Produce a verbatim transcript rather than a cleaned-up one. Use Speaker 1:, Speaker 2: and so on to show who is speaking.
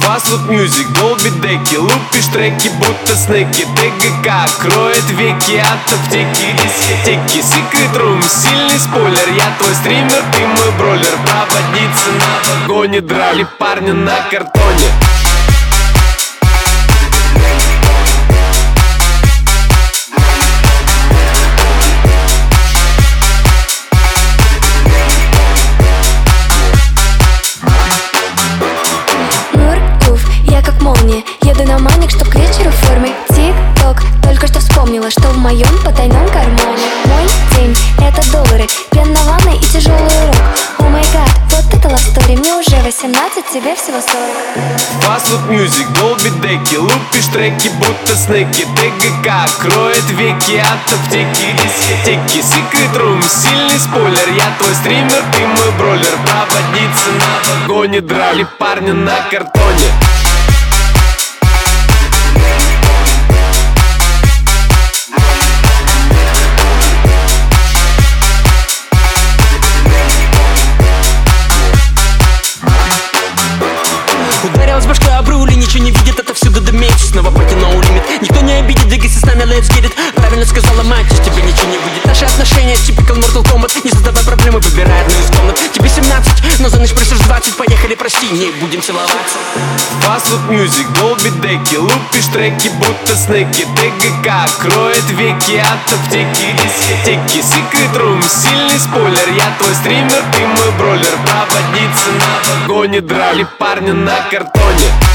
Speaker 1: Fastfood Music, Dolby деки, лупишь треки, будто снеки. ТГК кроет веки от аптеки, дискотеки. Secret Room, сильный спойлер, я твой стример, ты мой бройлер. Проводницы на вагоне драли парня на картоне.
Speaker 2: Еду на маник, что к вечеру в форме. Тик-ток, только что вспомнила, что в моем потайном кармане. Мой день — это доллары, пена ванной и тяжелый урок. О май гад, вот это love story. Мне уже восемнадцать, тебе всего сорок.
Speaker 1: Fastfood Music, Dolby деки, лупишь треки, будто снеки. ТГК кроет веки от аптеки, дискотеки. Secret Room, сильный спойлер, я твой стример, ты мой бройлер. Проводницы на вагоне драли парня на картоне.
Speaker 3: Ударилась башкой об руль и ничего не видит, это всюду дымеет. Снова пати no limit. Никто не обидит, двигайся с нами, let's get it. Правильно сказала мать, из тебя ничего не выйдет. Наши отношения typical Mortal Kombat. Не создавай проблемы, выбирай одну из комнат. Тебе семнадцать, но за ночь просишь двадцать. Поехали, прости, не будем целоваться.
Speaker 1: Fastfood Music, Dolby деки, лупишь треки, будто снеки. ТГК кроет веки от аптеки, дискотеки. Secret Room, сильный спойлер, я твой стример, ты мой бройлер. Проводницы на вагоне драли парня на картоне.